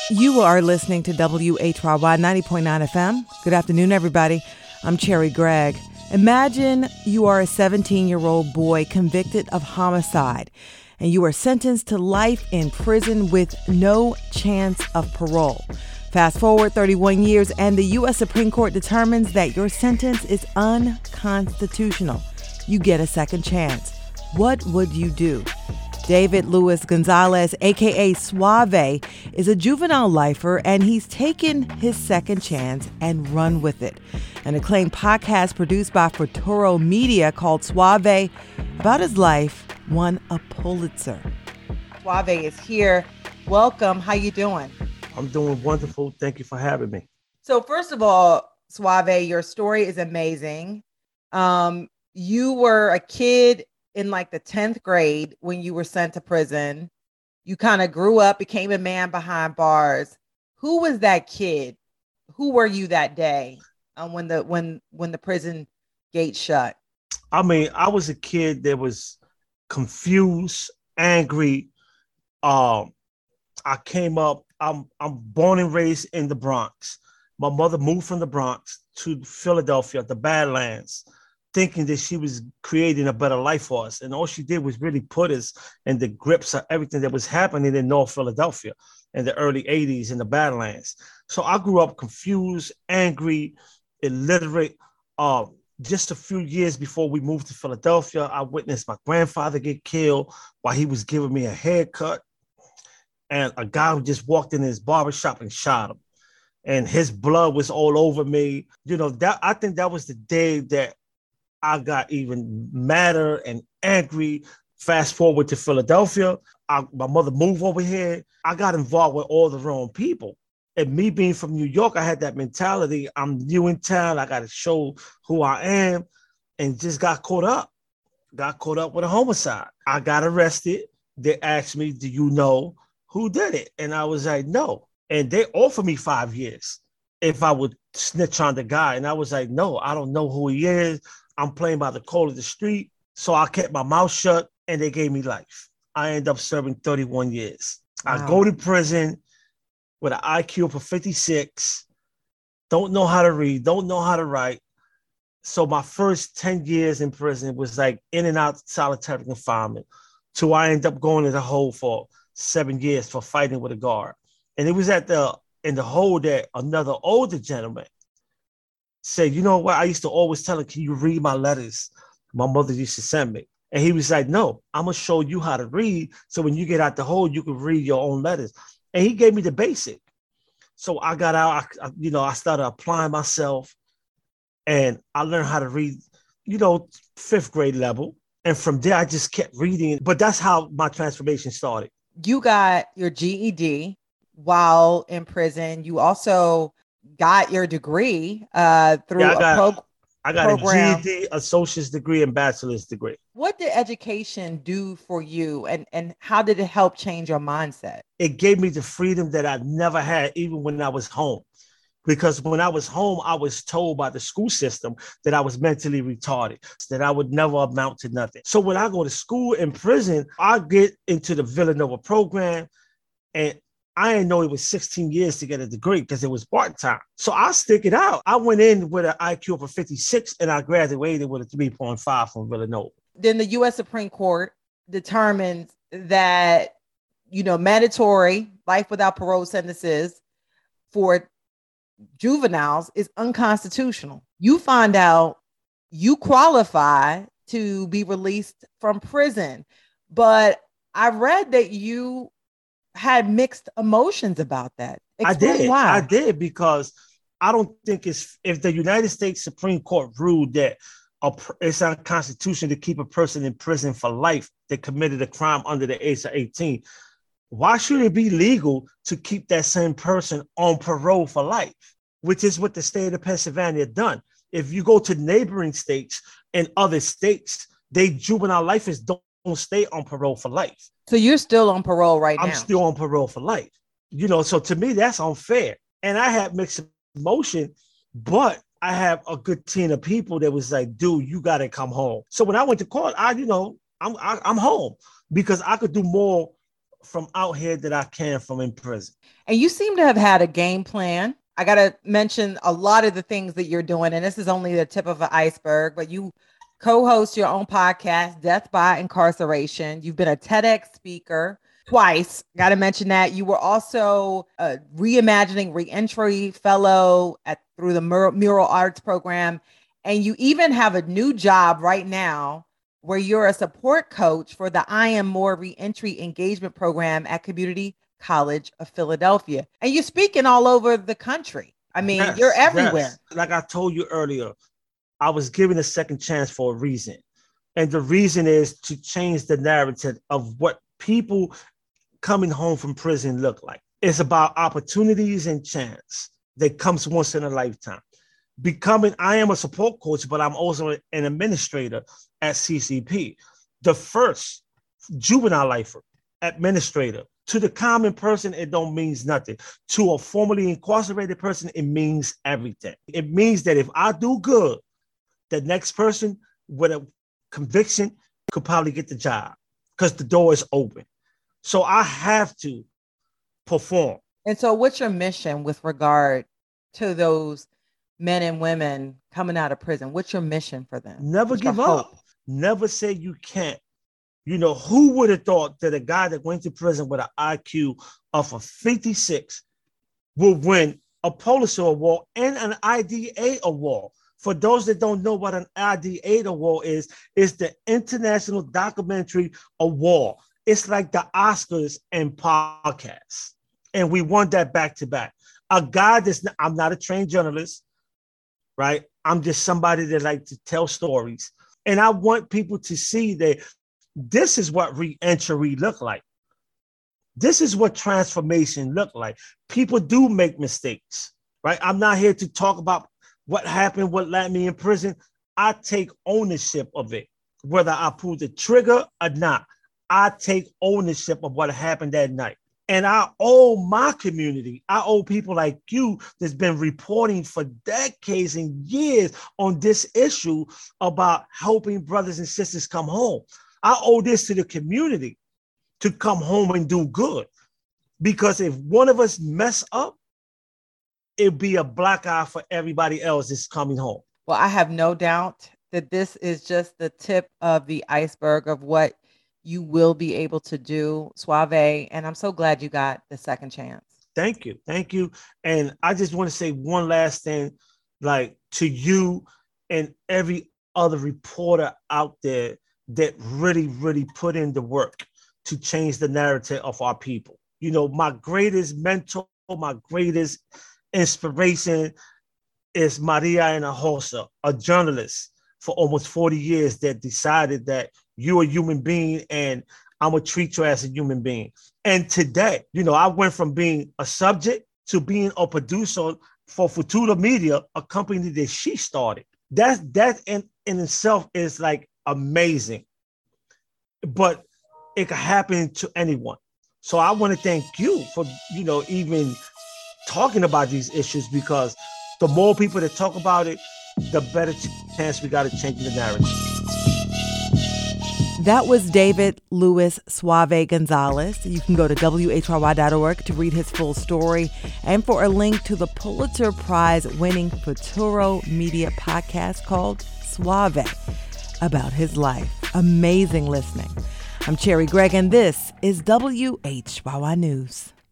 You are listening to WHYY 90.9 FM. Good afternoon, everybody. I'm Cherry Gregg. Imagine you are a 17-year-old boy convicted of homicide, and you are sentenced to life in prison with no chance of parole. Fast forward 31 years, and the U.S. Supreme Court determines that your sentence is unconstitutional. You get a second chance. What would you do? David Luis Gonzalez, a.k.a. Suave, is a juvenile lifer, and he's taken his second chance and run with it. An acclaimed podcast produced by Futuro Media called Suave about his life won a Pulitzer. Suave is here. Welcome. How you doing? I'm doing wonderful. Thank you for having me. So first of all, Suave, your story is amazing. You were a kid in like the 10th grade when you were sent to prison. You kind of grew up, became a man behind bars. Who was that kid? Who were you that day when the prison gate shut? I mean, I was a kid that was confused, angry. I came up, I'm born and raised in the Bronx. My mother moved from the Bronx to Philadelphia, the Badlands, thinking that she was creating a better life for us. And all she did was really put us in the grips of everything that was happening in North Philadelphia in the early 80s in the Badlands. So I grew up confused, angry, illiterate. Just a few years before we moved to Philadelphia, I witnessed my grandfather get killed while he was giving me a haircut. And a guy who just walked in his barbershop and shot him. And his blood was all over me. You know, that I think that was the day that I got even madder and angry. Fast forward to Philadelphia. My mother moved over here. I got involved with all the wrong people. And me being from New York, I had that mentality. I'm new in town. I got to show who I am. And just got caught up. Got caught up with a homicide. I got arrested. They asked me, do you know who did it? And I was like, no. And they offered me 5 years if I would snitch on the guy. And I was like, no, I don't know who he is. I'm playing by the code of the street. So I kept my mouth shut and they gave me life. I ended up serving 31 years. Wow. I go to prison with an IQ of 56, don't know how to read, don't know how to write. So my first 10 years in prison was like in and out solitary confinement till I ended up going to the hole for 7 years for fighting with a guard. And it was in the hole that another older gentleman said, you know what? I used to always tell him, can you read my letters? My mother used to send me. And he was like, no, I'm going to show you how to read. So when you get out the hole, you can read your own letters. And he gave me the basic. So I got out, I started applying myself and I learned how to read, 5th grade level. And from there, I just kept reading. But that's how my transformation started. You got your GED while in prison. You also got your degree through I got program. A GED, associate's degree, and bachelor's degree. What did education do for you, and how did it help change your mindset? It gave me the freedom that I never had, even when I was home. Because when I was home, I was told by the school system that I was mentally retarded, that I would never amount to nothing. So when I go to school in prison, I get into the Villanova program, and I didn't know it was 16 years to get a degree because it was part-time. So I stick it out. I went in with an IQ of 56 and I graduated with a 3.5 from Villanova. Then the U.S. Supreme Court determines that, mandatory life without parole sentences for juveniles is unconstitutional. You find out you qualify to be released from prison. But I read that you had mixed emotions about that. Explain why. I did because I don't think if the United States Supreme Court ruled that it's unconstitutional to keep a person in prison for life that committed a crime under the age of 18, why should it be legal to keep that same person on parole for life, which is what the state of Pennsylvania done. If you go to neighboring states and other states, they juvenile lifers don't stay on parole for life. So you're still on parole right now? I'm still on parole for life. So to me, that's unfair. And I had mixed emotion, but I have a good team of people that was like, dude, you got to come home. So when I went to court, I'm home because I could do more from out here that I can from in prison. And you seem to have had a game plan. I got to mention a lot of the things that you're doing, and this is only the tip of an iceberg, but you co-host your own podcast, Death by Incarceration. You've been a TEDx speaker twice. Got to mention that. You were also a Reimagining Reentry Fellow through the Mural Arts Program. And you even have a new job right now where you're a support coach for the I Am More Reentry Engagement Program at Community College of Philadelphia. And you're speaking all over the country. I mean, yes, you're everywhere. Yes. Like I told you earlier, I was given a second chance for a reason. And the reason is to change the narrative of what people coming home from prison look like. It's about opportunities and chance that comes once in a lifetime. I am a support coach, but I'm also an administrator at CCP. The first juvenile lifer administrator. To the common person, it don't means nothing. To a formerly incarcerated person, it means everything. It means that if I do good, the next person with a conviction could probably get the job because the door is open. So I have to perform. And so what's your mission with regard to those men and women coming out of prison? What's your mission for them? Never give up. Never say you can't. You know, who would have thought that a guy that went to prison with an IQ of a 56 would win a Pulitzer Award and an IDA Award? For those that don't know what an IDA Award is, it's the International Documentary Award. It's like the Oscars and podcasts. And we won that back to back. A guy I'm not a trained journalist, right? I'm just somebody that like to tell stories. And I want people to see that this is what reentry look like. This is what transformation look like. People do make mistakes, right? I'm not here to talk about what happened, what landed me in prison. I take ownership of it, whether I pulled the trigger or not. I take ownership of what happened that night. And I owe my community, I owe people like you that's been reporting for decades and years on this issue about helping brothers and sisters come home. I owe this to the community to come home and do good. Because if one of us mess up, it'd be a black eye for everybody else that's coming home. Well, I have no doubt that this is just the tip of the iceberg of what you will be able to do, Suave. And I'm so glad you got the second chance. Thank you. Thank you. And I just want to say one last thing, like to you and every other reporter out there that really, really put in the work to change the narrative of our people. You know, my greatest mentor, my greatest inspiration is Maria Hinojosa, a journalist for almost 40 years that decided that you're a human being and I'm gonna treat you as a human being. And today, you know, I went from being a subject to being a producer for Futura Media, a company that she started. That in itself is like amazing, but it can happen to anyone. So I want to thank you for, you know, even talking about these issues, because the more people that talk about it, the better chance we got to change the narrative. That was David Luis Suave Gonzalez. You can go to WHYY.org to read his full story and for a link to the Pulitzer Prize winning Futuro Media podcast called Suave, about his life. Amazing listening. I'm Cherry Gregg, and this is WHYY News.